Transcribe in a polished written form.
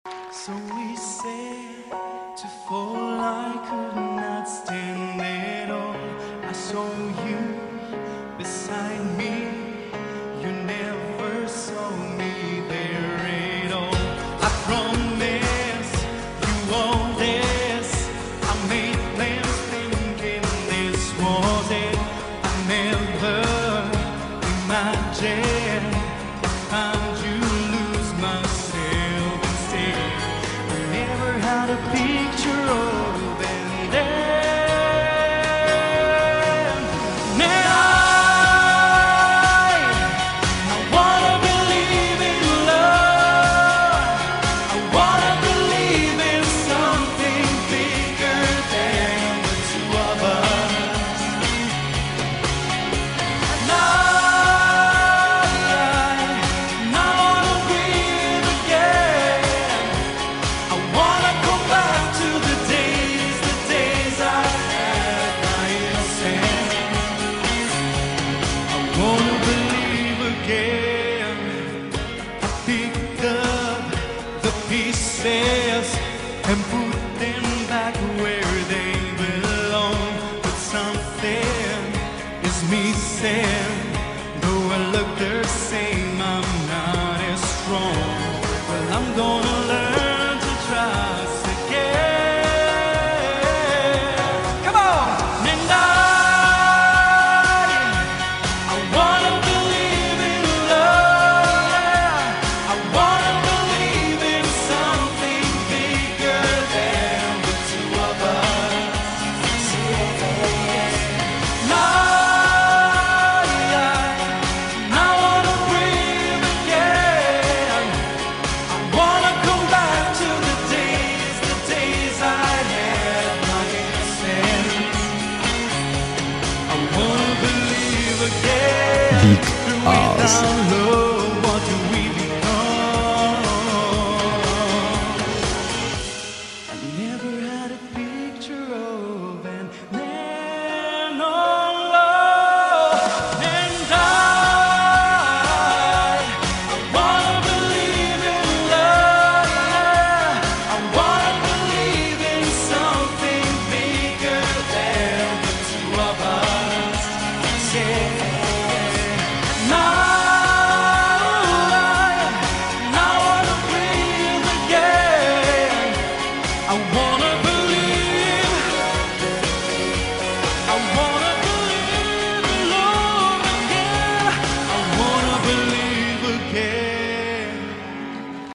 So we said to fall, I could not stand it all. I saw you beside me, you never saw me there at all. I promise you all this, I made plans thinking this was it. I never imagined I'd you lose myself instead. Never had a picture of and then. Now I wanna believe in love. I wanna believe in something bigger than the two of us. Now pieces and put them back where they belong. But something is missing. Though I look the same, I'm not as strong. Well, I'm gonna learn to trust again. Come on! And I wanna believe in love. I wanna believe in something bigger than the two of us. Now I wanna breathe again. I wanna come back to the days I had my innocence. I wanna believe again. Big House. Without love.